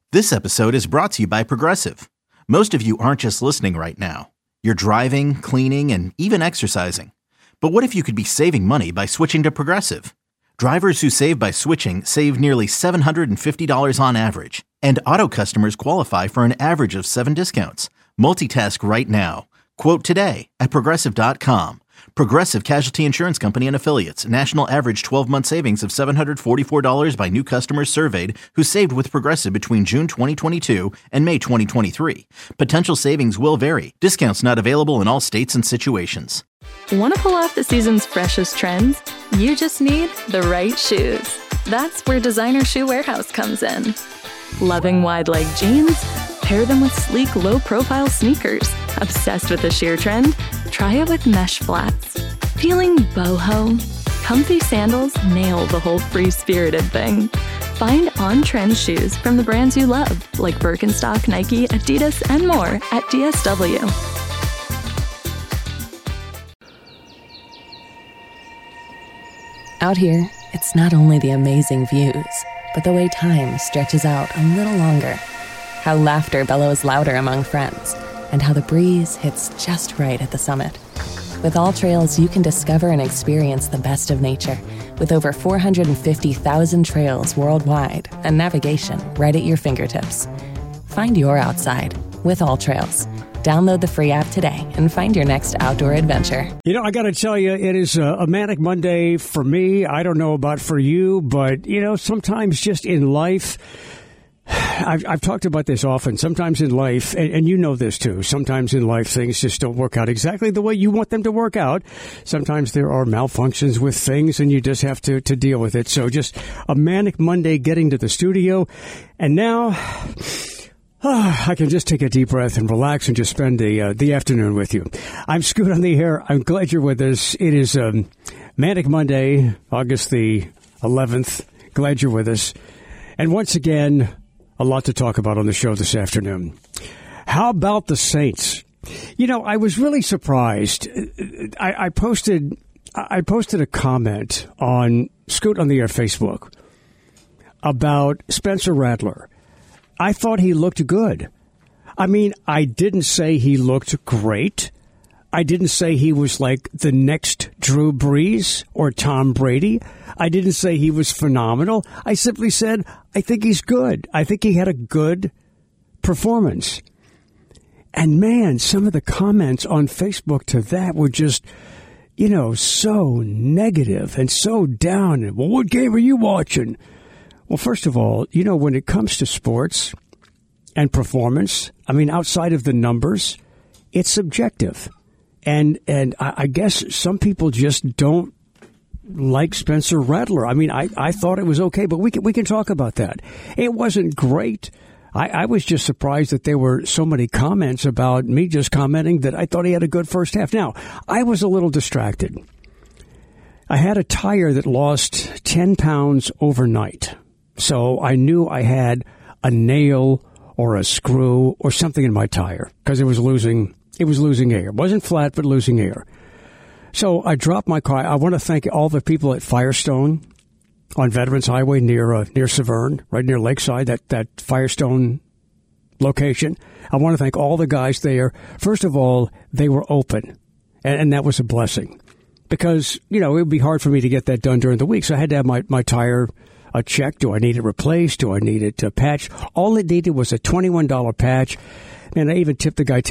This episode is brought to you by Progressive. Most of you aren't just listening right now. You're driving, cleaning, and even exercising. But what if you could be saving money by switching to Progressive? Drivers who save by switching save nearly $750 on average. And auto customers qualify for an average of 7 discounts. Multitask right now. Quote today at Progressive.com. Progressive Casualty Insurance Company and Affiliates. National average 12-month savings of $744 by new customers surveyed who saved with Progressive between June 2022 and May 2023. Potential savings will vary. Discounts not available in all states and situations. Want to pull off the season's freshest trends? You just need the right shoes. That's where Designer Shoe Warehouse comes in. Loving wide-leg jeans? Pair them with sleek, low-profile sneakers. Obsessed with the sheer trend? Try it with mesh flats. Feeling boho? Comfy sandals nail the whole free-spirited thing. Find on-trend shoes from the brands you love, like Birkenstock, Nike, Adidas, and more at DSW. Out here, it's not only the amazing views, but the way time stretches out a little longer. How laughter bellows louder among friends, and how the breeze hits just right at the summit. With All Trails, you can discover and experience the best of nature, with over 450,000 trails worldwide and navigation right at your fingertips. Find your outside with All Trails. Download the free app today and find your next outdoor adventure. You know, I got to tell you, it is a manic Monday for me. I don't know about for you, but, you know, sometimes just in life, I've talked about this often. Sometimes in life, and you know this too, sometimes in life things just don't work out exactly the way you want them to work out. Sometimes there are malfunctions with things and you just have to deal with it. So just a manic Monday getting to the studio. And now I can just take a deep breath and relax and just spend the afternoon with you. I'm Scoot on the air. I'm glad you're with us. It is Manic Monday, August the 11th. Glad you're with us. And once again, a lot to talk about on the show this afternoon. How about the Saints? You know, I was really surprised. I posted a comment on Scoot on the Air Facebook about Spencer Rattler. I thought he looked good. I mean, I didn't say he looked great. I didn't say he was like the next Drew Brees or Tom Brady. I didn't say he was phenomenal. I simply said, I think he's good. I think he had a good performance. And man, some of the comments on Facebook to that were just, you know, so negative and so down. And, well, what game are you watching? Well, first of all, you know, when it comes to sports and performance, I mean, outside of the numbers, it's subjective. And I guess some people just don't like Spencer Rattler. I mean, I thought it was okay, but we can talk about that. It wasn't great. I was just surprised that there were so many comments about me just commenting that I thought he had a good first half. Now, I was a little distracted. I had a tire that lost 10 pounds overnight. So I knew I had a nail or a screw or something in my tire because it was losing air. It wasn't flat, but losing air. So I dropped my car. I want to thank all the people at Firestone on Veterans Highway near Severn, right near Lakeside, that Firestone location. I want to thank all the guys there. First of all, they were open, and that was a blessing because, you know, it would be hard for me to get that done during the week. So I had to have my tire checked. Do I need it replaced? Do I need it patched? All it needed was a $21 patch. And I even tipped the guy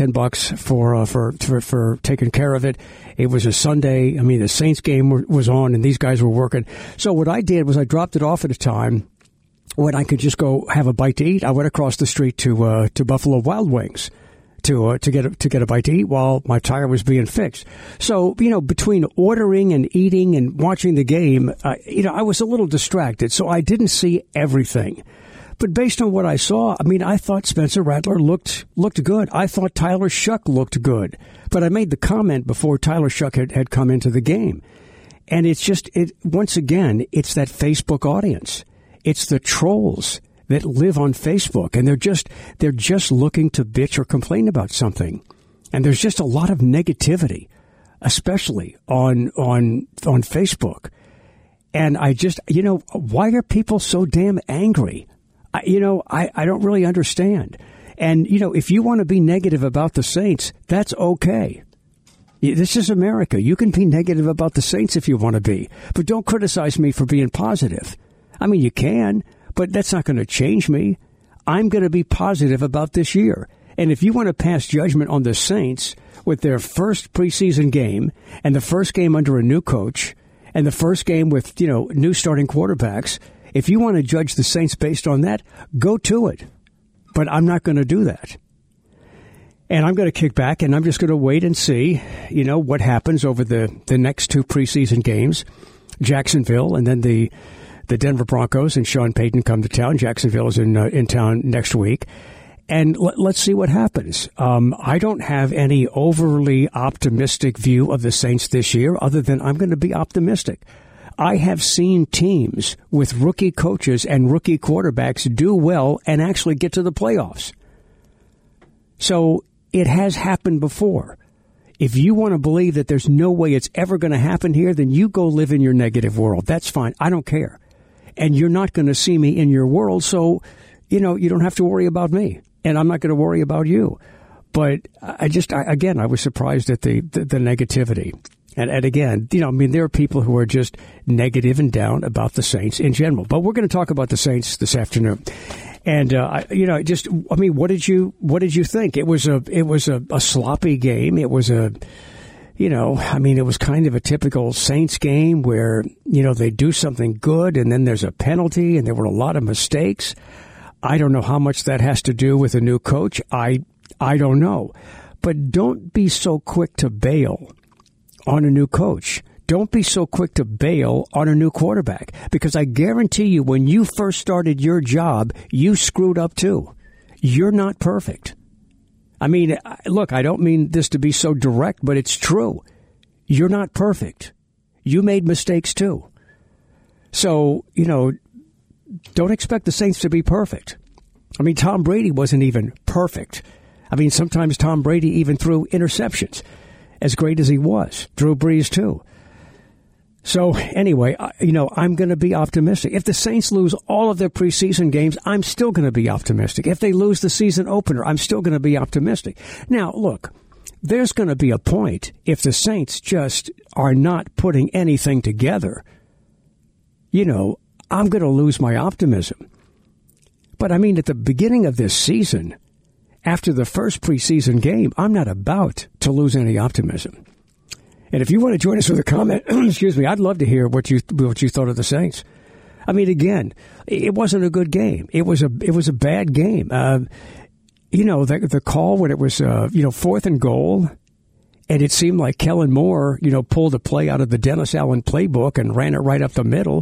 $10 for taking care of it. It was a Sunday. I mean, the Saints game was on, and these guys were working. So what I did was I dropped it off at a time when I could just go have a bite to eat. I went across the street to Buffalo Wild Wings to get a bite to eat while my tire was being fixed. So, you know, between ordering and eating and watching the game, you know, I was a little distracted. So I didn't see everything. But based on what I saw, I mean, I thought Spencer Rattler looked good. I thought Tyler Shuck looked good. But I made the comment before Tyler Shuck had come into the game. And it's just, once again, it's that Facebook audience. It's the trolls that live on Facebook, and they're just looking to bitch or complain about something. And there's just a lot of negativity, especially on Facebook. And I just, you know, why are people so damn angry I don't really understand. And, if you want to be negative about the Saints, that's okay. This is America. You can be negative about the Saints if you want to be, but don't criticize me for being positive. I mean, you can, but that's not going to change me. I'm going to be positive about this year. And if you want to pass judgment on the Saints with their first preseason game and the first game under a new coach and the first game with, new starting quarterbacks, if you want to judge the Saints based on that, go to it. But I'm not going to do that. And I'm going to kick back and I'm just going to wait and see, what happens over the next two preseason games, Jacksonville and then the Denver Broncos and Sean Payton come to town. Jacksonville is in town next week. And let's see what happens. I don't have any overly optimistic view of the Saints this year other than I'm going to be optimistic. I have seen teams with rookie coaches and rookie quarterbacks do well and actually get to the playoffs. So it has happened before. If you want to believe that there's no way it's ever going to happen here, then you go live in your negative world. That's fine. I don't care. And you're not going to see me in your world, so, you don't have to worry about me. And I'm not going to worry about you. But I was surprised at the negativity. And again, there are people who are just negative and down about the Saints in general. But we're going to talk about the Saints this afternoon. And what did you think? It was a sloppy game. It was it was kind of a typical Saints game where, they do something good and then there's a penalty and there were a lot of mistakes. I don't know how much that has to do with a new coach. I don't know. But don't be so quick to bail on a new coach. Don't be so quick to bail on a new quarterback, because I guarantee you when you first started your job, you screwed up too. You're not perfect. I mean, look, I don't mean this to be so direct, but it's true. You're not perfect. You made mistakes too. So, don't expect the Saints to be perfect. I mean, Tom Brady wasn't even perfect. I mean, sometimes Tom Brady even threw interceptions, as great as he was. Drew Brees too. So anyway, I'm going to be optimistic. If the Saints lose all of their preseason games, I'm still going to be optimistic. If they lose the season opener, I'm still going to be optimistic. Now, look, there's going to be a point if the Saints just are not putting anything together. I'm going to lose my optimism. But I mean, at the beginning of this season, after the first preseason game, I'm not about to lose any optimism. And if you want to join us with a comment, excuse me, I'd love to hear what you thought of the Saints. I mean, again, it wasn't a good game. It was a bad game. The call when it was 4th and goal, and it seemed like Kellen Moore, pulled a play out of the Dennis Allen playbook and ran it right up the middle.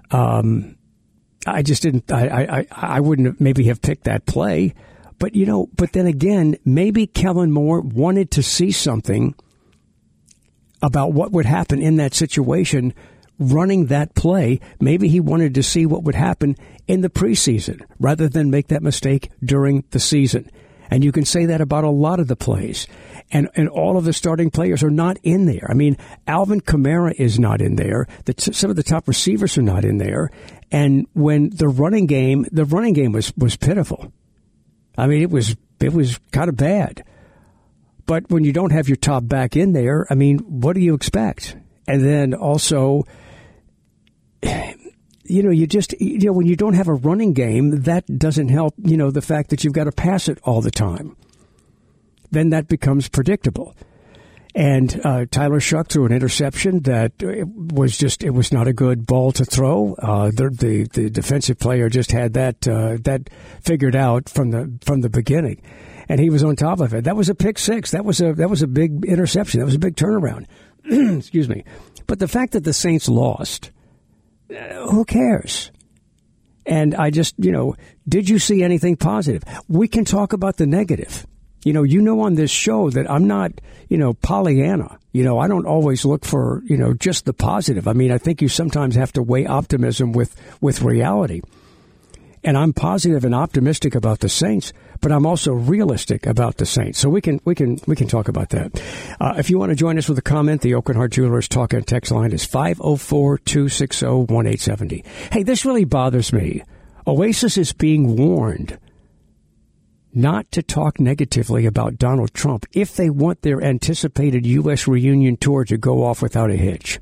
I just didn't. I wouldn't maybe have picked that play, but then again, maybe Kellen Moore wanted to see something about what would happen in that situation running that play. Maybe he wanted to see what would happen in the preseason rather than make that mistake during the season. And you can say that about a lot of the plays. And all of the starting players are not in there. I mean, Alvin Kamara is not in there. Some of the top receivers are not in there. And when the running game was pitiful. I mean, it was kind of bad. But when you don't have your top back in there, I mean, what do you expect? And then also, when you don't have a running game, that doesn't help, the fact that you've got to pass it all the time. Then that becomes predictable. And Tyler Shuck threw an interception that it was not a good ball to throw. The defensive player just had that figured out from the beginning. And he was on top of it. That was a pick six. That was a big interception. That was a big turnaround. Excuse me. But the fact that the Saints lost, who cares? And I just, did you see anything positive? We can talk about the negative. On this show that I'm not, Pollyanna. I don't always look for, just the positive. I mean, I think you sometimes have to weigh optimism with reality. And I'm positive and optimistic about the Saints, but I'm also realistic about the Saints. So we can talk about that. If you want to join us with a comment, the Oakland Heart Jewelers talk and text line is 504-260-1870. Hey, this really bothers me Oasis is being warned not to talk negatively about Donald Trump if they want their anticipated U.S. reunion tour to go off without a hitch.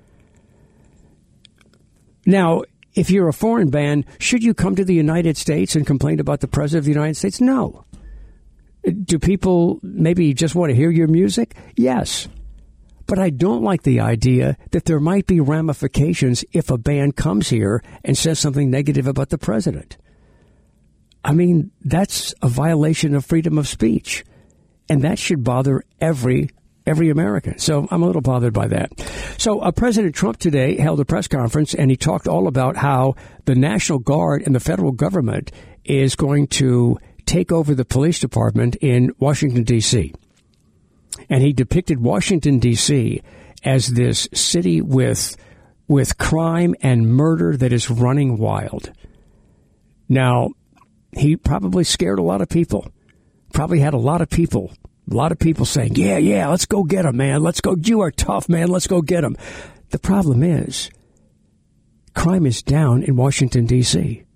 Now, if you're a foreign band, should you come to the United States and complain about the President of the United States? No. Do people maybe just want to hear your music? Yes. But I don't like the idea that there might be ramifications if a band comes here and says something negative about the president. I mean, that's a violation of freedom of speech. And that should bother every American. So I'm a little bothered by that. So President Trump today held a press conference, and he talked all about how the National Guard and the federal government is going to take over the police department in Washington, D.C. And he depicted Washington, D.C. as this city with crime and murder that is running wild. Now, he probably scared a lot of people. Probably had a lot of people saying, yeah, let's go get him, man. Let's go. You are tough, man. Let's go get him. The problem is crime is down in Washington, D.C.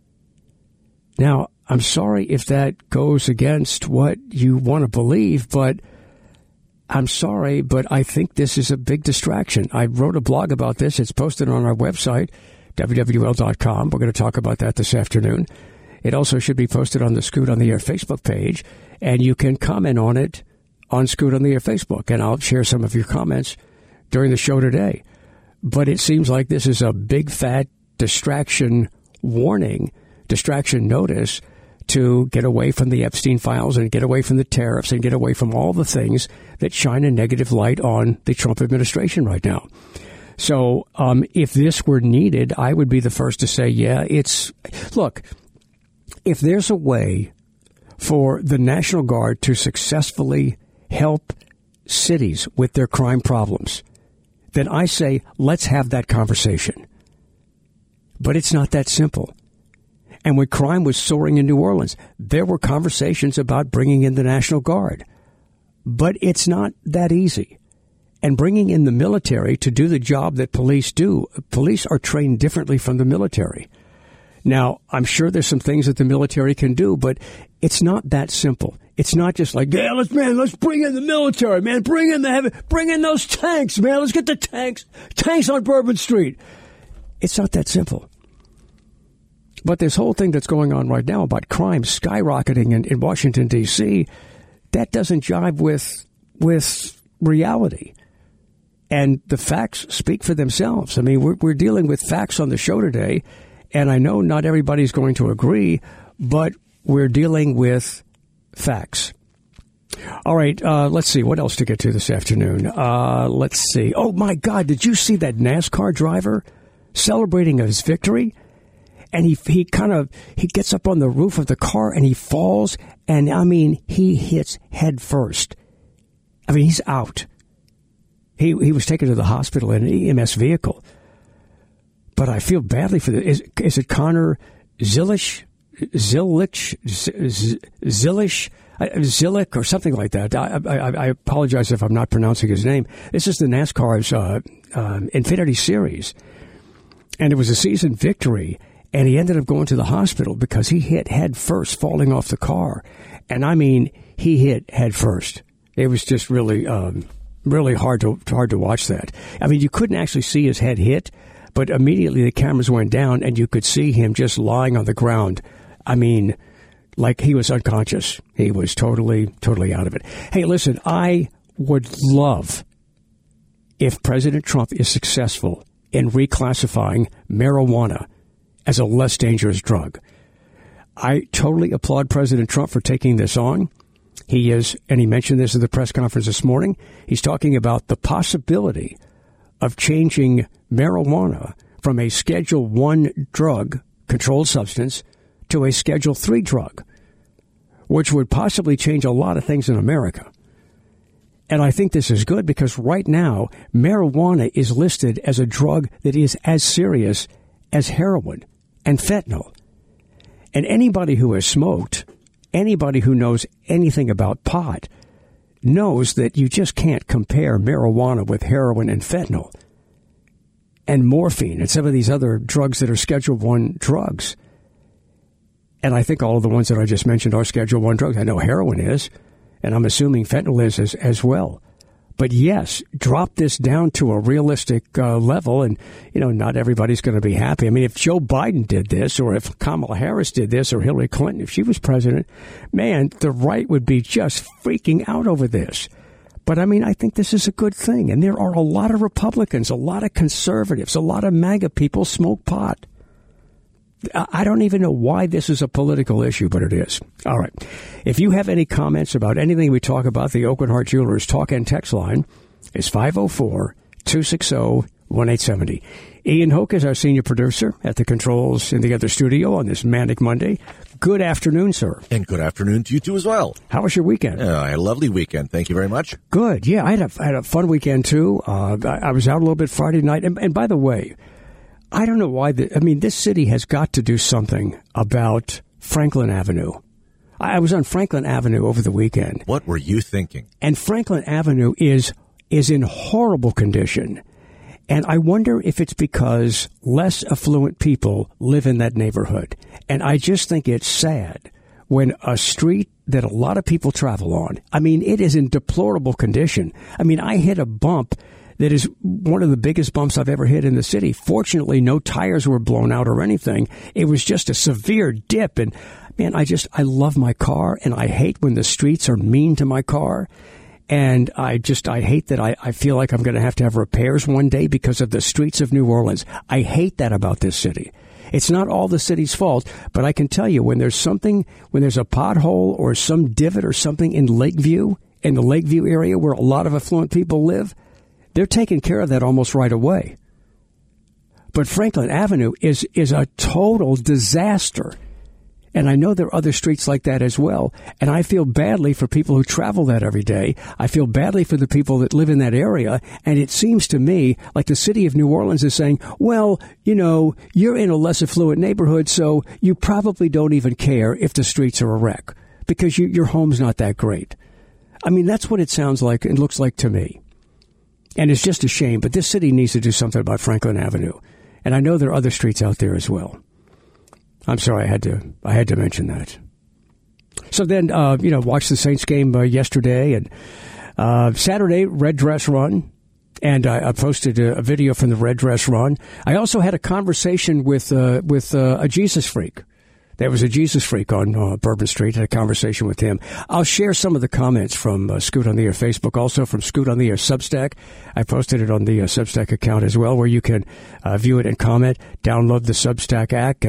Now, I'm sorry if that goes against what you want to believe, but I'm sorry, but I think this is a big distraction. I wrote a blog about this. It's posted on our website, WWL.com. We're going to talk about that this afternoon. It also should be posted on the Scoot on the Air Facebook page, and you can comment on it on Scoot on the Air Facebook, and I'll share some of your comments during the show today. But it seems like this is a big, fat distraction warning, distraction notice to get away from the Epstein files and get away from the tariffs and get away from all the things that shine a negative light on the Trump administration right now. So if this were needed, I would be the first to say, look, if there's a way for the National Guard to successfully help cities with their crime problems, then I say, let's have that conversation. But it's not that simple. And when crime was soaring in New Orleans, there were conversations about bringing in the National Guard. But it's not that easy. And bringing in the military to do the job that police do, police are trained differently from the military. Now, I'm sure there's some things that the military can do, but it's not that simple. It's not just like, let's bring in the military, man. Bring in those tanks, man. Let's get the tanks on Bourbon Street. It's not that simple. But this whole thing that's going on right now about crime skyrocketing in Washington, D.C., that doesn't jive with reality. And the facts speak for themselves. I mean, we're dealing with facts on the show today, and I know not everybody's going to agree, but we're dealing with facts. All right, let's see. What else to get to this afternoon? Let's see. Oh, my God, did you see that NASCAR driver celebrating his victory? And he gets up on the roof of the car and he falls. And I mean, he hits head first. I mean, he's out. He was taken to the hospital in an EMS vehicle. But I feel badly for this. Is it Connor Zilisch or something like that? I apologize if I'm not pronouncing his name. This is the NASCAR's Infinity Series. And it was a season victory. And he ended up going to the hospital because he hit head first, falling off the car. And I mean, he hit head first. It was just really hard to watch that. I mean, you couldn't actually see his head hit, but immediately the cameras went down and you could see him just lying on the ground. I mean, like he was unconscious. He was totally out of it. Hey, listen, I would love if President Trump is successful in reclassifying marijuana as a less dangerous drug. I totally applaud President Trump for taking this on. He is, and he mentioned this at the press conference this morning, he's talking about the possibility of changing marijuana from a Schedule I drug, controlled substance, to a Schedule III drug, which would possibly change a lot of things in America. And I think this is good because right now, marijuana is listed as a drug that is as serious as heroin and fentanyl. And anybody who has smoked, anybody who knows anything about pot, knows that you just can't compare marijuana with heroin and fentanyl and morphine and some of these other drugs that are Schedule I drugs. And I think all of the ones that I just mentioned are Schedule I drugs. I know heroin is, and I'm assuming fentanyl is as well. But yes, drop this down to a realistic level, and, not everybody's going to be happy. I mean, if Joe Biden did this, or if Kamala Harris did this, or Hillary Clinton, if she was president, man, the right would be just freaking out over this. But, I mean, I think this is a good thing. And there are a lot of Republicans, a lot of conservatives, a lot of MAGA people smoke pot. I don't even know why this is a political issue, but it is. All right. If you have any comments about anything we talk about, the Oak and Hart Jewelers talk and text line is 504-260-1870. Ian Hoke is our senior producer at the controls in the other studio on this Manic Monday. Good afternoon, sir. And good afternoon to you, too, as well. How was your weekend? I had a lovely weekend. Thank you very much. Good. Yeah, I had a fun weekend, too. I was out a little bit Friday night. And by the way, I don't know why. This city has got to do something about Franklin Avenue. I was on Franklin Avenue over the weekend. What were you thinking? And Franklin Avenue is in horrible condition. And I wonder if it's because less affluent people live in that neighborhood. And I just think it's sad when a street that a lot of people travel on, it is in deplorable condition. I hit a bump that is one of the biggest bumps I've ever hit in the city. Fortunately, no tires were blown out or anything. It was just a severe dip. And, man, I love my car, and I hate when the streets are mean to my car. And I hate that I feel like I'm going to have repairs one day because of the streets of New Orleans. I hate that about this city. It's not all the city's fault, but I can tell you when there's a pothole or some divot or something in Lakeview, in the Lakeview area where a lot of affluent people live, they're taking care of that almost right away. But Franklin Avenue is a total disaster. And I know there are other streets like that as well. And I feel badly for people who travel that every day. I feel badly for the people that live in that area. And it seems to me like the city of New Orleans is saying, well, you're in a less affluent neighborhood, so you probably don't even care if the streets are a wreck because your home's not that great. That's what it sounds like and looks like to me. And it's just a shame, but this city needs to do something about Franklin Avenue. And I know there are other streets out there as well. I'm sorry, I had to mention that. So then, watched the Saints game yesterday, and Saturday, Red Dress Run. And I posted a video from the Red Dress Run. I also had a conversation with a Jesus freak. There was a Jesus freak on Bourbon Street. I had a conversation with him. I'll share some of the comments from Scoot on the Air Facebook, also from Scoot on the Air Substack. I posted it on the Substack account as well, where you can view it and comment. Download the Substack app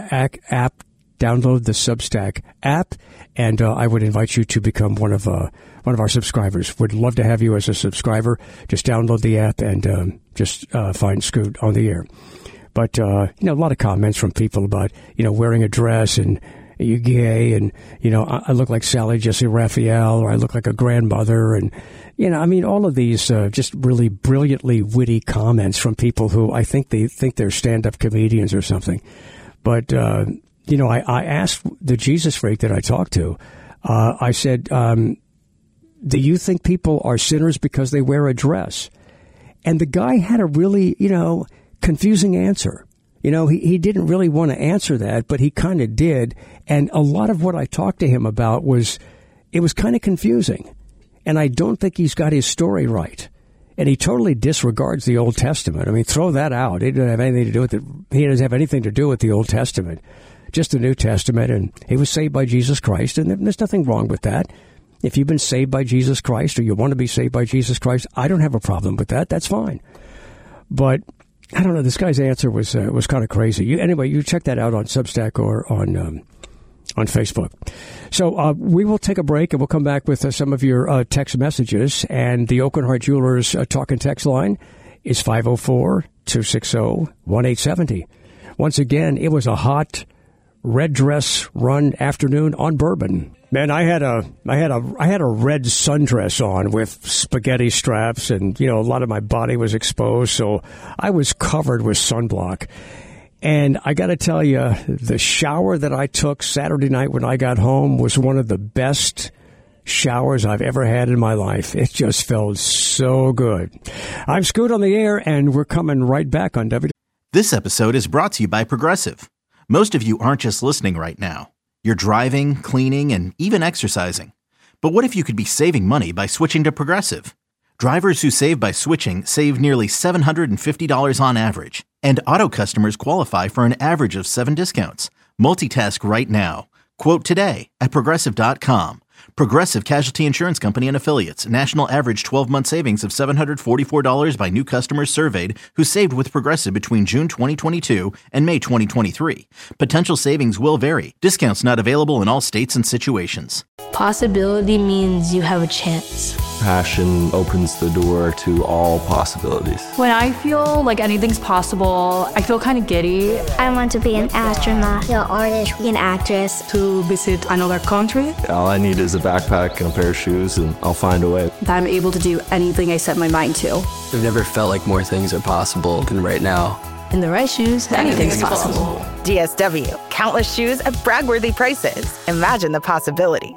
Download the Substack app, and I would invite you to become one of our subscribers. Would love to have you as a subscriber. Just download the app and just find Scoot on the Air. But, a lot of comments from people about, wearing a dress and you gay and, I look like Sally Jesse Raphael, or I look like a grandmother. And, all of these just really brilliantly witty comments from people who I think they're stand-up comedians or something. But, I asked the Jesus freak that I talked to, I said, do you think people are sinners because they wear a dress? And the guy had a really, confusing answer. He didn't really want to answer that, but he kind of did. And a lot of what I talked to him about was kind of confusing. And I don't think he's got his story right. And he totally disregards the Old Testament. Throw that out. He doesn't have anything to do with it. He doesn't have anything to do with the Old Testament, just the New Testament. And he was saved by Jesus Christ. And there's nothing wrong with that. If you've been saved by Jesus Christ, or you want to be saved by Jesus Christ, I don't have a problem with that. That's fine. But I don't know. This guy's answer was kind of crazy. You check that out on Substack or on Facebook. So we will take a break, and we'll come back with some of your text messages. And the Oak and Hart Jewelers talk and text line is 504-260-1870. Once again, it was a hot Red Dress Run afternoon on Bourbon. Man, I had a red sundress on with spaghetti straps, and a lot of my body was exposed, so I was covered with sunblock. And I got to tell you, the shower that I took Saturday night when I got home was one of the best showers I've ever had in my life. It just felt so good. I'm Scoot on the Air, and we're coming right back on W. This episode is brought to you by Progressive. Most of you aren't just listening right now. You're driving, cleaning, and even exercising. But what if you could be saving money by switching to Progressive? Drivers who save by switching save nearly $750 on average, and auto customers qualify for an average of 7 discounts. Multitask right now. Quote today at Progressive.com. Progressive Casualty Insurance Company and Affiliates. National average 12-month savings of $744 by new customers surveyed who saved with Progressive between June 2022 and May 2023. Potential savings will vary. Discounts not available in all states and situations. Possibility means you have a chance. Passion opens the door to all possibilities. When I feel like anything's possible, I feel kind of giddy. I want to be an astronaut, an artist, an actress. To visit another country. All I need is a backpack and a pair of shoes, and I'll find a way. That I'm able to do anything I set my mind to. I've never felt like more things are possible than right now. In the right shoes, anything's possible. DSW, countless shoes at brag-worthy prices. Imagine the possibilities.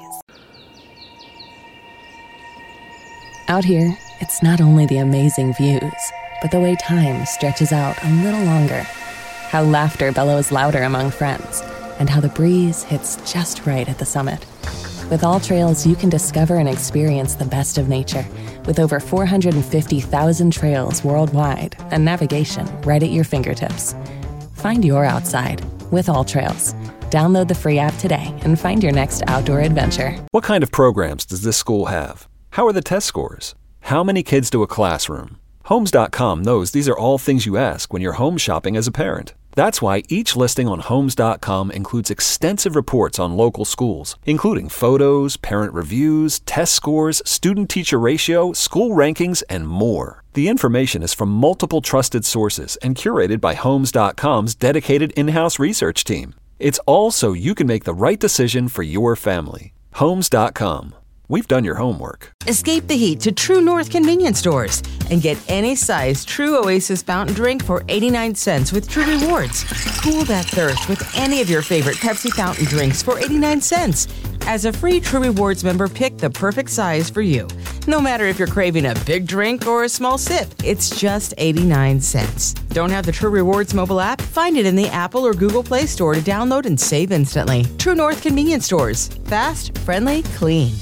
Out here, it's not only the amazing views, but the way time stretches out a little longer. How laughter bellows louder among friends, and how the breeze hits just right at the summit. With All Trails, you can discover and experience the best of nature, with over 450,000 trails worldwide and navigation right at your fingertips. Find your outside with All Trails. Download the free app today and find your next outdoor adventure. What kind of programs does this school have? How are the test scores? How many kids do a classroom? Homes.com knows these are all things you ask when you're home shopping as a parent. That's why each listing on Homes.com includes extensive reports on local schools, including photos, parent reviews, test scores, student-teacher ratio, school rankings, and more. The information is from multiple trusted sources and curated by Homes.com's dedicated in-house research team. It's all so you can make the right decision for your family. Homes.com. We've done your homework. Escape the heat to True North convenience stores and get any size True Oasis fountain drink for 89 cents with True Rewards. Cool that thirst with any of your favorite Pepsi fountain drinks for 89 cents. As a free True Rewards member, pick the perfect size for you. No matter if you're craving a big drink or a small sip, it's just 89 cents. Don't have the True Rewards mobile app? Find it in the Apple or Google Play Store to download and save instantly. True North convenience stores. Fast, friendly, clean.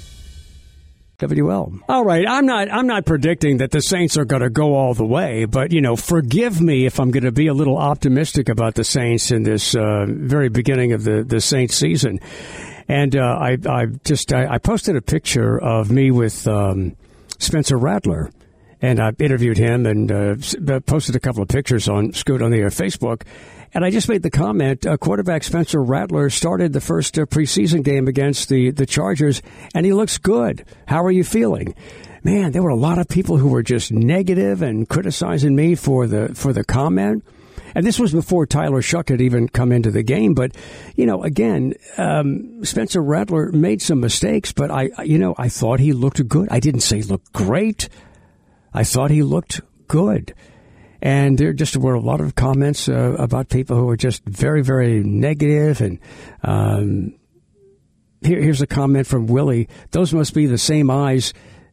WL. All right, I'm not predicting that the Saints are going to go all the way, but forgive me if I'm going to be a little optimistic about the Saints in this very beginning of the Saints season. And I posted a picture of me with Spencer Rattler, and I interviewed him and posted a couple of pictures on Scoot on the Air Facebook. And I just made the comment, quarterback Spencer Rattler started the first preseason game against the Chargers, and he looks good. How are you feeling? Man, there were a lot of people who were just negative and criticizing me for the comment. And this was before Tyler Shuck had even come into the game. But, again, Spencer Rattler made some mistakes, but I thought he looked good. I didn't say he looked great. I thought he looked good. And there just were a lot of comments about people who were just very, very negative. And here's a comment from Willie. Those must be the same eyes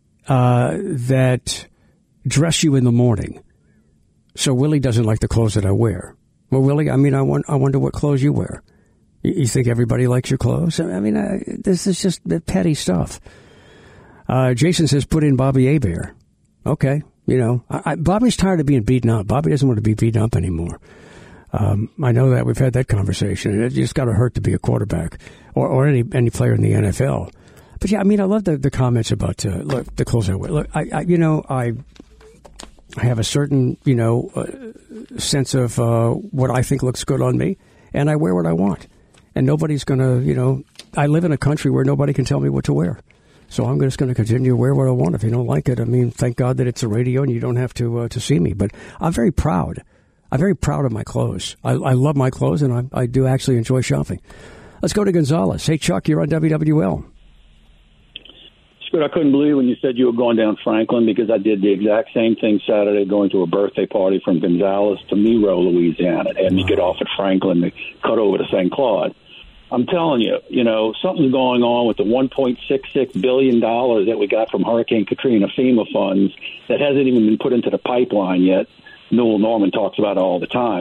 that dress you in the morning. So Willie doesn't like the clothes that I wear. Well, Willie, I wonder what clothes you wear. You think everybody likes your clothes? This is just petty stuff. Jason says, put in Bobby Hebert. Okay. Bobby's tired of being beaten up. Bobby doesn't want to be beaten up anymore. I know that. We've had that conversation. It just got to hurt to be a quarterback or any player in the NFL. But, yeah, I love the comments about, the clothes I wear. Look, I have a certain, sense of what I think looks good on me, and I wear what I want. And nobody's going to, I live in a country where nobody can tell me what to wear. So I'm just going to continue to wear what I want. If you don't like it, thank God that it's a radio and you don't have to see me. But I'm very proud. I'm very proud of my clothes. I love my clothes, and I do actually enjoy shopping. Let's go to Gonzalez. Hey, Chuck, you're on WWL. Scott, I couldn't believe when you said you were going down Franklin, because I did the exact same thing Saturday, going to a birthday party from Gonzales to Miro, Louisiana. It had me get off at Franklin to cut over to St. Claude. I'm telling you, something's going on with the $1.66 billion that we got from Hurricane Katrina FEMA funds that hasn't even been put into the pipeline yet. Newell Norman talks about it all the time.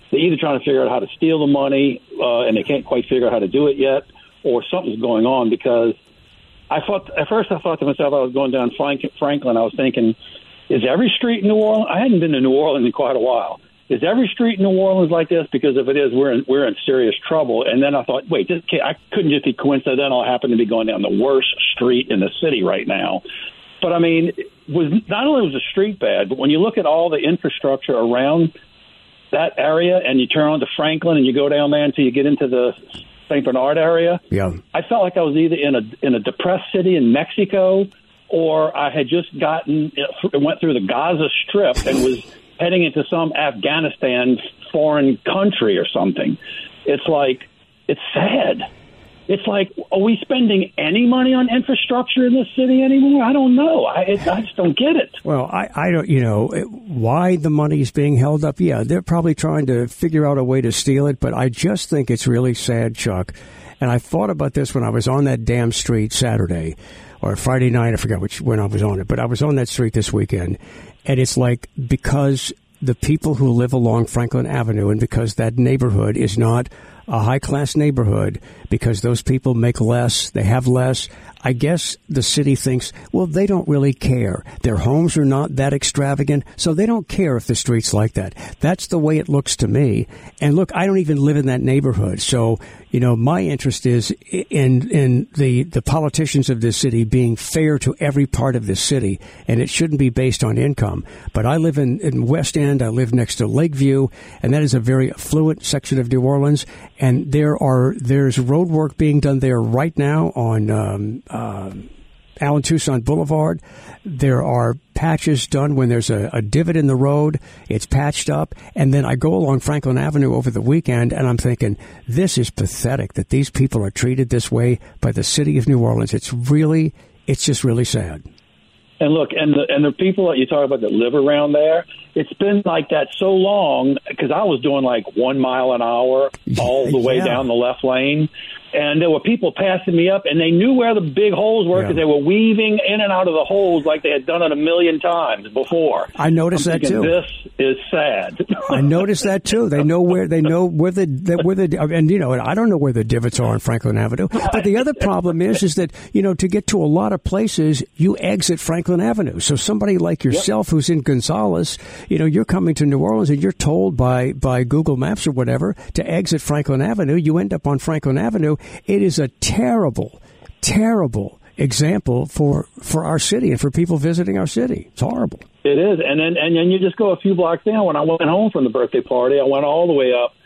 they're either trying to figure out how to steal the money, and they can't quite figure out how to do it yet, or something's going on. Because at first I thought to myself, I was going down Franklin, I was thinking, is every street in New Orleans? I hadn't been to New Orleans in quite a while. Is every street in New Orleans like this? Because if it is, we're in serious trouble. And then I thought, wait, I couldn't just be coincidental. I happen to be going down the worst street in the city right now. But I mean, not only was the street bad, but when you look at all the infrastructure around that area, and you turn onto Franklin and you go down there until you get into the St. Bernard area, I felt like I was either in a depressed city in Mexico, or I had just went through the Gaza Strip and was heading into some Afghanistan foreign country or something. It's sad. It's like, are we spending any money on infrastructure in this city anymore? I don't know. I just don't get it. Well, I don't, why the money is being held up. Yeah, they're probably trying to figure out a way to steal it, but I just think it's really sad, Chuck. And I thought about this when I was on that damn street Saturday or Friday night. I forgot when I was on it, but I was on that street this weekend. And it's like, because the people who live along Franklin Avenue, and because that neighborhood is not a high-class neighborhood, because those people make less, they have less, I guess the city thinks, well, they don't really care. Their homes are not that extravagant, so they don't care if the street's like that. That's the way it looks to me. And look, I don't even live in that neighborhood, so my interest is in the politicians of this city being fair to every part of this city, and it shouldn't be based on income. But I live in West End. I live next to Lakeview, and that is a very affluent section of New Orleans. And there's road work being done there right now on Allen Toussaint Boulevard. There are patches done when there's a divot in the road. It's patched up. And then I go along Franklin Avenue over the weekend, and I'm thinking, this is pathetic that these people are treated this way by the city of New Orleans. It's just really sad. And look, and the people that you talk about that live around there, it's been like that so long, because I was doing like 1 mile an hour all the way down the left lane. And there were people passing me up, and they knew where the big holes were because they were weaving in and out of the holes like they had done it 1,000,000 times before. I noticed that too. This is sad. I noticed that too. They know where and I don't know where the divots are on Franklin Avenue. But the other problem is that to get to a lot of places, you exit Franklin Avenue. So somebody like yourself who's in Gonzales, you're coming to New Orleans and you're told by Google Maps or whatever to exit Franklin Avenue. You end up on Franklin Avenue. It is a terrible, terrible example for our city and for people visiting our city. It's horrible. It is. And then you just go a few blocks down. When I went home from the birthday party, I went all the way up,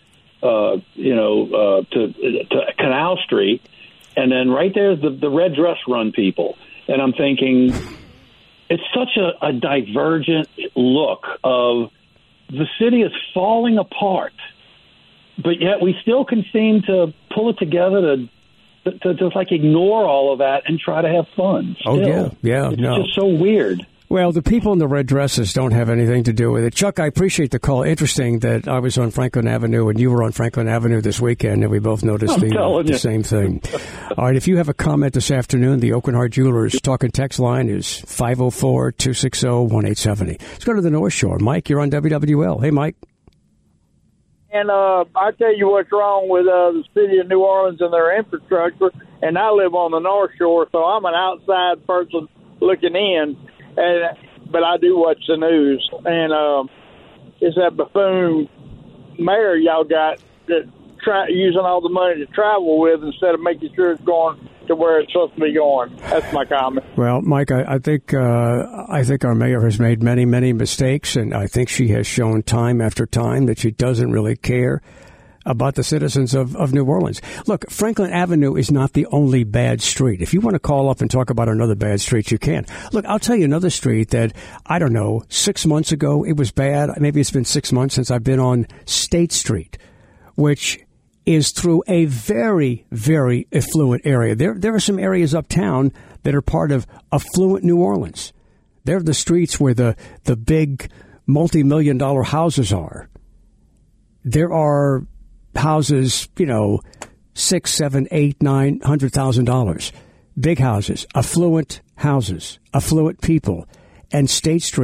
to Canal Street. And then right there's the red dress run people. And I'm thinking, it's such a divergent look of the city is falling apart. But yet we still can seem to pull it together to just like ignore all of that and try to have fun. Still. Oh, yeah. It's just so weird. Well, the people in the red dresses don't have anything to do with it. Chuck, I appreciate the call. Interesting that I was on Franklin Avenue and you were on Franklin Avenue this weekend, and we both noticed the same thing. All right, if you have a comment this afternoon, the Oak and Hart Jewelers talk and text line is 504-260-1870. Let's go to the North Shore. Mike, you're on WWL. Hey, Mike. And I tell you what's wrong with the city of New Orleans and their infrastructure, and I live on the North Shore, so I'm an outside person looking in, but I do watch the news. And it's that buffoon mayor y'all got that using all the money to travel with instead of making sure it's going to where it's supposed to be going. That's my comment. Well, Mike, I think our mayor has made many, many mistakes, and I think she has shown time after time that she doesn't really care about the citizens of New Orleans. Look, Franklin Avenue is not the only bad street. If you want to call up and talk about another bad street, you can. Look, I'll tell you another street that, I don't know, 6 months ago it was bad. Maybe it's been 6 months since I've been on State Street, which is through a very, very affluent area. There are some areas uptown that are part of affluent New Orleans. They're the streets where the big multi-million-dollar houses are. There are houses, $600,000, $700,000, $800,000, $900,000. Big houses, affluent people. And State Street,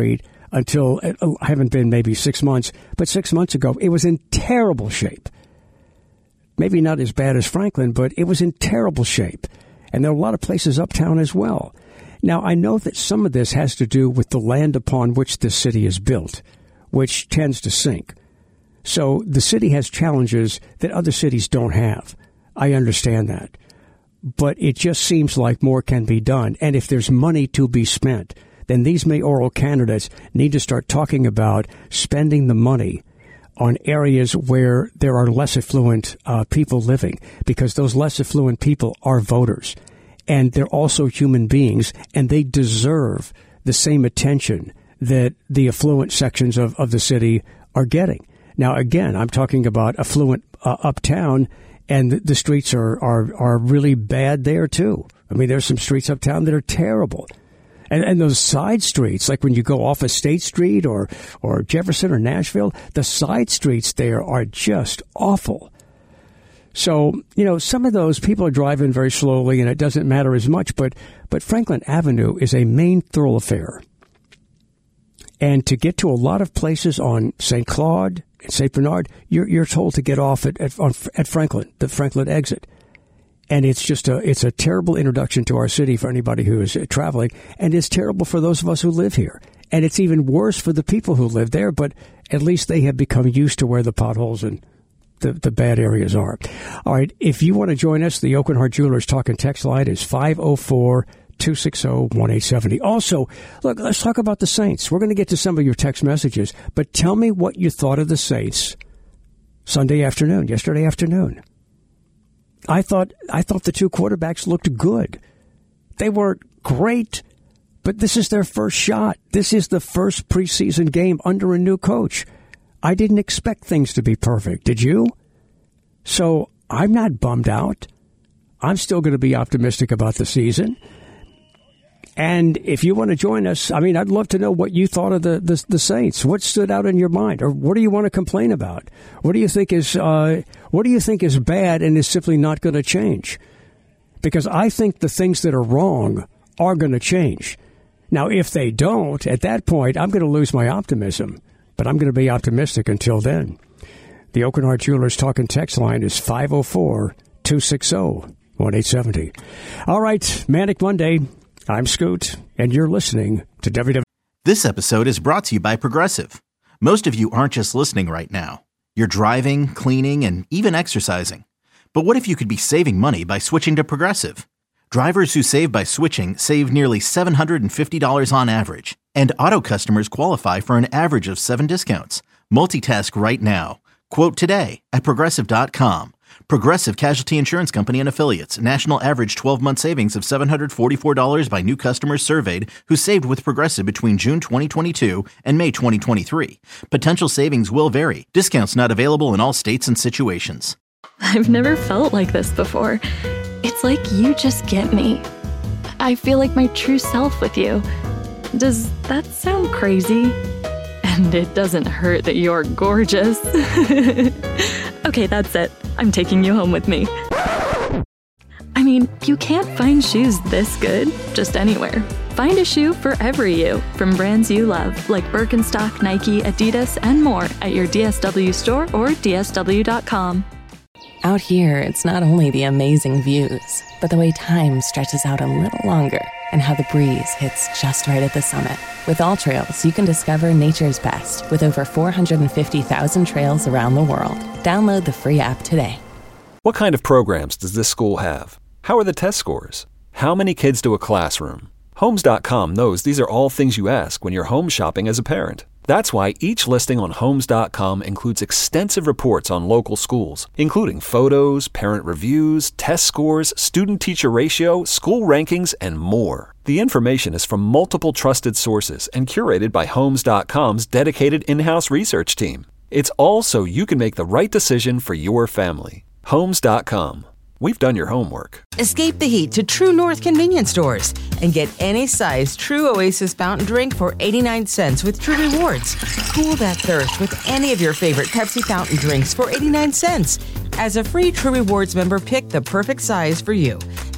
until, I haven't been maybe 6 months, but 6 months ago, it was in terrible shape. Maybe not as bad as Franklin, but it was in terrible shape. And there are a lot of places uptown as well. Now, I know that some of this has to do with the land upon which this city is built, which tends to sink. So the city has challenges that other cities don't have. I understand that. But it just seems like more can be done. And if there's money to be spent, then these mayoral candidates need to start talking about spending the money on areas where there are less affluent people living, because those less affluent people are voters. And they're also human beings, and they deserve the same attention that the affluent sections of the city are getting. Now, again, I'm talking about affluent uptown, and the streets are really bad there, too. I mean, there's some streets uptown that are terrible. And those side streets, like when you go off of State Street or Jefferson or Nashville, the side streets there are just awful. So, some of those people are driving very slowly and it doesn't matter as much, but Franklin Avenue is a main thoroughfare. And to get to a lot of places on St. Claude and St. Bernard, you're told to get off at Franklin, the Franklin exit. And it's a terrible introduction to our city for anybody who is traveling. And it's terrible for those of us who live here. And it's even worse for the people who live there, but at least they have become used to where the potholes and the bad areas are. All right, if you want to join us, the Oak and Hart Jewelers Talk and Text line is 504-260-1870. Also, look, let's talk about the Saints. We're going to get to some of your text messages, but tell me what you thought of the Saints yesterday afternoon. I thought the two quarterbacks looked good. They weren't great, but this is their first shot. This is the first preseason game under a new coach. I didn't expect things to be perfect. Did you? So I'm not bummed out. I'm still going to be optimistic about the season. And if you want to join us, I'd love to know what you thought of the Saints. What stood out in your mind, or what do you want to complain about? What do you think is bad and is simply not going to change? Because I think the things that are wrong are going to change. Now, if they don't, at that point, I'm going to lose my optimism. But I'm going to be optimistic until then. The Oak and Hart Jewelers Talk and Text line is 504-260-1870. All right, Manic Monday. I'm Scoot, and you're listening to WW. This episode is brought to you by Progressive. Most of you aren't just listening right now. You're driving, cleaning, and even exercising. But what if you could be saving money by switching to Progressive? Drivers who save by switching save nearly $750 on average. And auto customers qualify for an average of 7 discounts. Multitask right now. Quote today at Progressive.com. Progressive Casualty Insurance Company and Affiliates. National average 12-month savings of $744 by new customers surveyed who saved with Progressive between June 2022 and May 2023. Potential savings will vary. Discounts not available in all states and situations. I've never felt like this before. It's like you just get me. I feel like my true self with you. Does that sound crazy? And it doesn't hurt that you're gorgeous. Okay, that's it. I'm taking you home with me. You can't find shoes this good just anywhere. Find a shoe for every you, from brands you love, like Birkenstock, Nike, Adidas, and more at your DSW store or DSW.com. Out here, it's not only the amazing views, but the way time stretches out a little longer and how the breeze hits just right at the summit. With All Trails, you can discover nature's best with over 450,000 trails around the world. Download the free app today. What kind of programs does this school have? How are the test scores? How many kids do a classroom? Homes.com knows these are all things you ask when you're home shopping as a parent. That's why each listing on Homes.com includes extensive reports on local schools, including photos, parent reviews, test scores, student-teacher ratio, school rankings, and more. The information is from multiple trusted sources and curated by Homes.com's dedicated in-house research team. It's all so you can make the right decision for your family. Homes.com. We've done your homework. Escape the heat to True North convenience stores and get any size True Oasis fountain drink for 89 cents with True Rewards. Cool that thirst with any of your favorite Pepsi fountain drinks for 89 cents. As a free True Rewards member, pick the perfect size for you.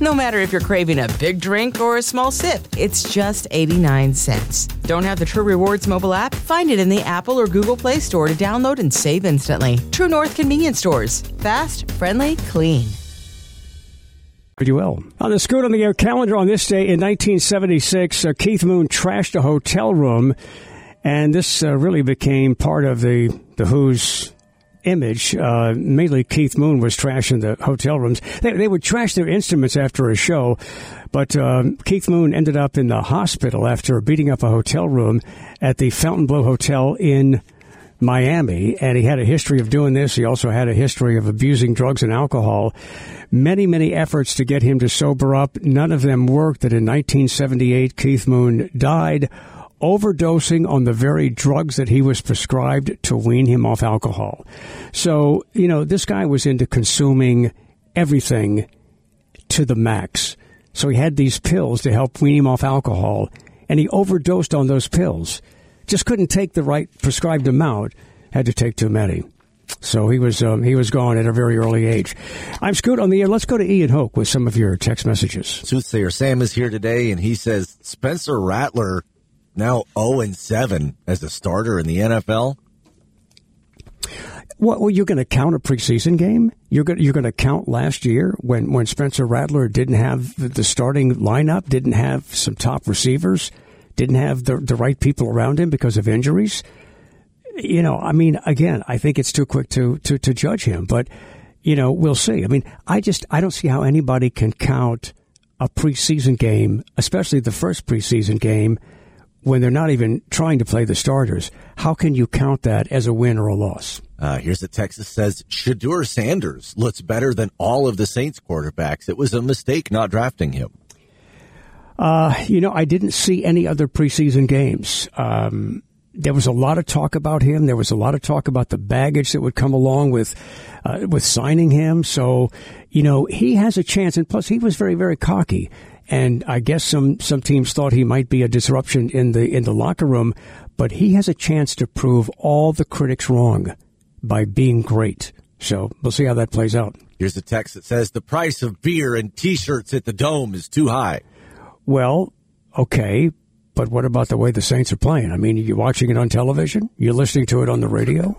No matter if you're craving a big drink or a small sip, it's just 89 cents. Don't have the True Rewards mobile app? Find it in the Apple or Google Play Store to download and save instantly. True North Convenience Stores. Fast, friendly, clean. You will. On the Scoot on the Air calendar on this day in 1976, Keith Moon trashed a hotel room, and this really became part of the Who's image. Mainly Keith Moon was trashing the hotel rooms. They would trash their instruments after a show, but Keith Moon ended up in the hospital after beating up a hotel room at the Fontainebleau Hotel in Miami, and he had a history of doing this. He also had a history of abusing drugs and alcohol. Many efforts to get him to sober up. None of them worked. That in 1978, Keith Moon died, overdosing on the very drugs that he was prescribed to wean him off alcohol. So, this guy was into consuming everything to the max. So he had these pills to help wean him off alcohol, and he overdosed on those pills. Just couldn't take the right prescribed amount, had to take too many. So he was gone at a very early age. I'm Scoot on the air. Let's go to Ian Hoke with some of your text messages. Soothsayer Sam is here today, and he says Spencer Rattler now 0-7 as a starter in the NFL. Well, you're going to count a preseason game? You're going to count last year when Spencer Rattler didn't have the starting lineup, didn't have some top receivers, didn't have the right people around him because of injuries? Again, I think it's too quick to judge him, but, we'll see. I don't see how anybody can count a preseason game, especially the first preseason game, when they're not even trying to play the starters. How can you count that as a win or a loss? Here's a text that says, Shedeur Sanders looks better than all of the Saints quarterbacks. It was a mistake not drafting him. I didn't see any other preseason games. There was a lot of talk about him. There was a lot of talk about the baggage that would come along with signing him. So, he has a chance. And plus, he was very, very cocky. And I guess some teams thought he might be a disruption in the locker room. But he has a chance to prove all the critics wrong by being great. So we'll see how that plays out. Here's a text that says the price of beer and T-shirts at the Dome is too high. Well, okay. But what about the way the Saints are playing? You're watching it on television? You're listening to it on the radio?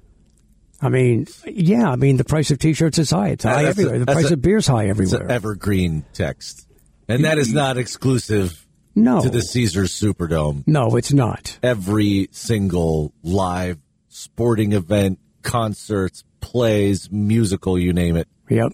The price of T-shirts is high. It's high everywhere. The price of beer's high everywhere. It's an evergreen text. And that is not exclusive to the Caesars Superdome. No, it's not. Every single live sporting event, concerts, plays, musical, you name it. Yep.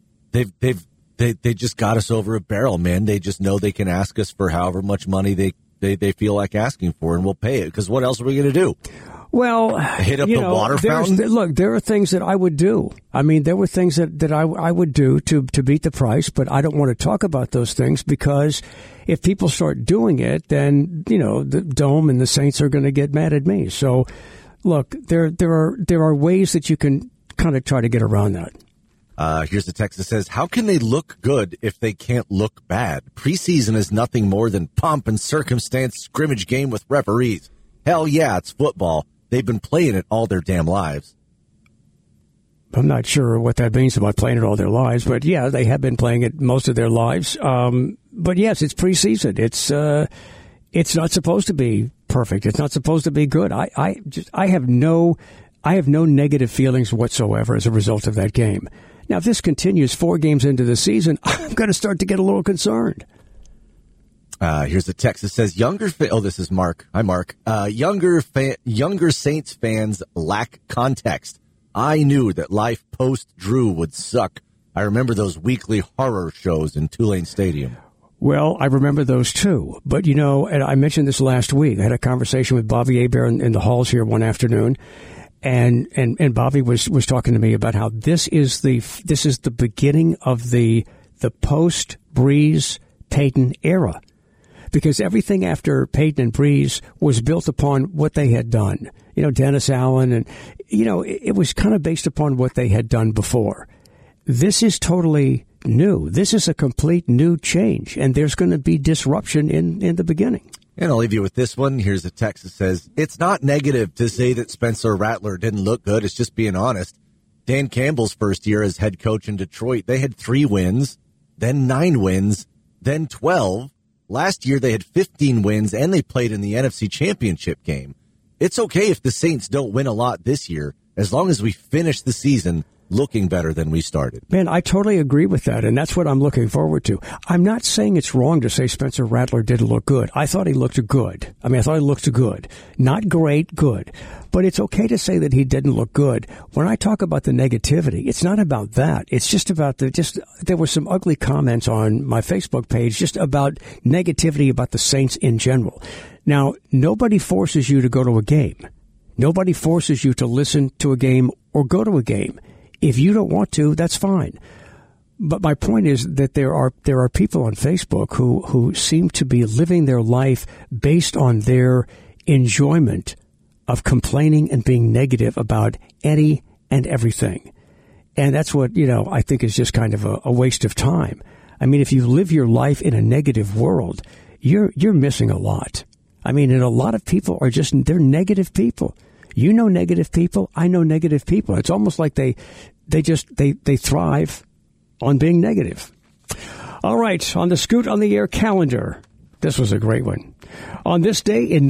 They just got us over a barrel, man. They just know they can ask us for however much money they feel like asking for, and we'll pay it. Because what else are we going to do? Well, hit up the water fountain? Look, there are things that I would do. There were things that I would do to beat the price, but I don't want to talk about those things because if people start doing it, then, the Dome and the Saints are going to get mad at me. So, look, there are ways that you can kind of try to get around that. Here's the text that says, how can they look good if they can't look bad? Preseason is nothing more than pomp and circumstance scrimmage game with referees. Hell yeah, it's football. They've been playing it all their damn lives. I'm not sure what that means about playing it all their lives, but yeah, they have been playing it most of their lives. But yes, it's preseason. It's not supposed to be perfect. It's not supposed to be good. I have no negative feelings whatsoever as a result of that game. Now, if this continues 4 games into the season, I'm going to start to get a little concerned. Here's the text that says, this is Mark. Hi, Mark. Younger Saints fans lack context. I knew that life post-Drew would suck. I remember those weekly horror shows in Tulane Stadium. Well, I remember those too. But, and I mentioned this last week. I had a conversation with Bobby Hebert in the halls here one afternoon. And Bobby was talking to me about how this is the beginning of the post Breeze Peyton era, because everything after Peyton and Breeze was built upon what they had done. Dennis Allen, and it was kind of based upon what they had done before. This is totally new. This is a complete new change, and there's going to be disruption in the beginning. And I'll leave you with this one. Here's a text that says, it's not negative to say that Spencer Rattler didn't look good. It's just being honest. Dan Campbell's first year as head coach in Detroit, they had 3 wins. then 9 wins, then 12. Last year they had 15 wins and they played in the NFC Championship game. It's okay if the Saints don't win a lot this year, as long as we finish the season looking better than we started. Man, I totally agree with that, and that's what I'm looking forward to. I'm not saying it's wrong to say Spencer Rattler didn't look good. I thought he looked good. I thought he looked good. Not great, good. But it's okay to say that he didn't look good. When I talk about the negativity, it's not about that. It's just about there were some ugly comments on my Facebook page just about negativity about the Saints in general. Now, nobody forces you to go to a game. Nobody forces you to listen to a game or go to a game. If you don't want to, that's fine. But my point is that there are people on Facebook who seem to be living their life based on their enjoyment of complaining and being negative about any and everything. And that's what, I think is just kind of a waste of time. I mean, if you live your life in a negative world, you're missing a lot. I mean, and a lot of people are they're negative people. You know negative people. I know negative people. It's almost like they thrive on being negative. All right, on the Scoot on the Air calendar, this was a great one. On this day in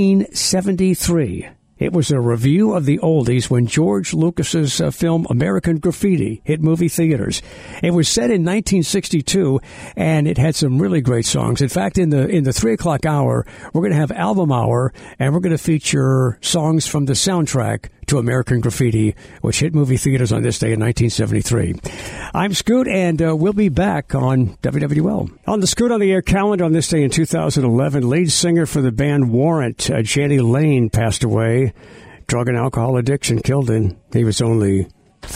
1973, it was a review of the oldies when George Lucas's film American Graffiti hit movie theaters. It was set in 1962, and it had some really great songs. In fact, in the 3 o'clock hour, we're going to have Album Hour, and we're going to feature songs from the soundtrack to American Graffiti, which hit movie theaters on this day in 1973. I'm Scoot, and we'll be back on WWL. On the Scoot on the Air calendar on this day in 2011, lead singer for the band Warrant, Jenny Lane, passed away. Drug and alcohol addiction killed him. He was only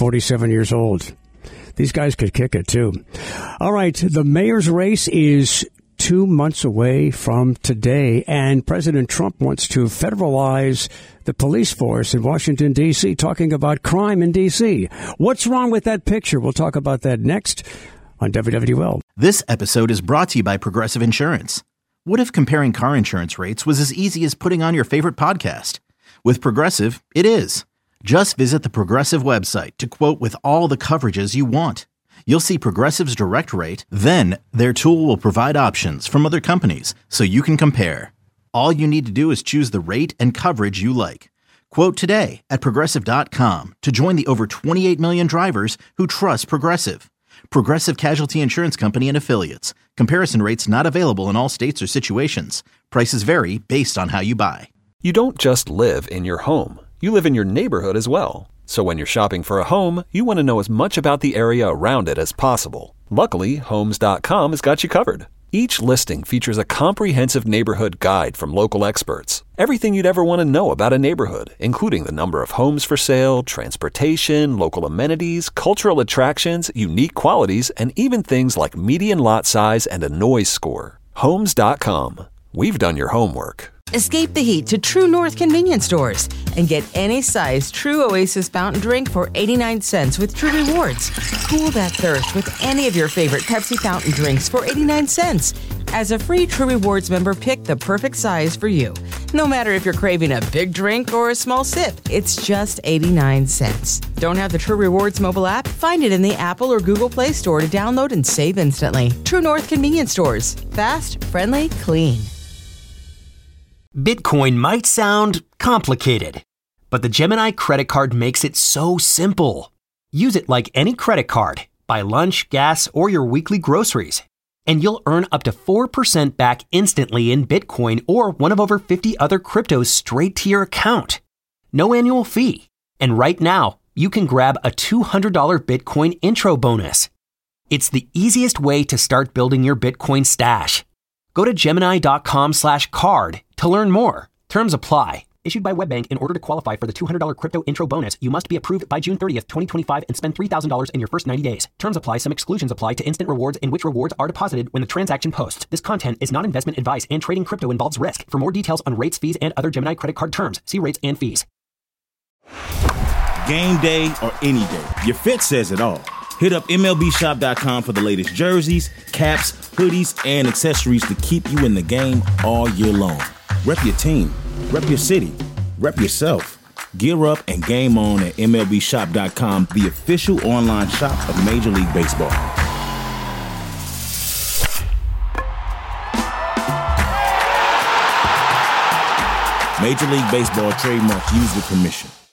47 years old. These guys could kick it, too. All right, the mayor's race is 2 months away from today, and President Trump wants to federalize the police force in Washington, D.C., talking about crime in D.C. What's wrong with that picture? We'll talk about that next on WWL. This episode is brought to you by Progressive Insurance. What if comparing car insurance rates was as easy as putting on your favorite podcast? With Progressive, it is. Just visit the Progressive website to quote with all the coverages you want. You'll see Progressive's direct rate, then their tool will provide options from other companies so you can compare. All you need to do is choose the rate and coverage you like. Quote today at Progressive.com to join the over 28 million drivers who trust Progressive. Progressive Casualty Insurance Company and Affiliates. Comparison rates not available in all states or situations. Prices vary based on how you buy. You don't just live in your home. You live in your neighborhood as well. So when you're shopping for a home, you want to know as much about the area around it as possible. Luckily, Homes.com has got you covered. Each listing features a comprehensive neighborhood guide from local experts. Everything you'd ever want to know about a neighborhood, including the number of homes for sale, transportation, local amenities, cultural attractions, unique qualities, and even things like median lot size and a noise score. Homes.com. We've done your homework. Escape the heat to True North convenience stores and get any size True Oasis fountain drink for 89 cents with True Rewards. Cool that thirst with any of your favorite Pepsi fountain drinks for 89 cents. As a free True Rewards member, pick the perfect size for you. No matter if you're craving a big drink or a small sip, it's just 89 cents. Don't have the True Rewards mobile app? Find it in the Apple or Google Play Store to download and save instantly. True North convenience stores. Fast, friendly, clean. Bitcoin might sound complicated, but the Gemini credit card makes it so simple. Use it like any credit card. Buy lunch, gas, or your weekly groceries, and you'll earn up to 4% back instantly in Bitcoin or one of over 50 other cryptos straight to your account. No annual fee. And right now, you can grab a $200 Bitcoin intro bonus. It's the easiest way to start building your Bitcoin stash. Go to Gemini.com/card to learn more. Terms apply. Issued by WebBank. In order to qualify for the $200 crypto intro bonus, you must be approved by June 30th, 2025 and spend $3,000 in your first 90 days. Terms apply. Some exclusions apply to instant rewards in which rewards are deposited when the transaction posts. This content is not investment advice and trading crypto involves risk. For more details on rates, fees, and other Gemini credit card terms, see rates and fees. Game day or any day, your fit says it all. Hit up MLBshop.com for the latest jerseys, caps, hoodies, and accessories to keep you in the game all year long. Rep your team, rep your city, rep yourself. Gear up and game on at MLBshop.com, the official online shop of Major League Baseball. Major League Baseball trademarks used with permission.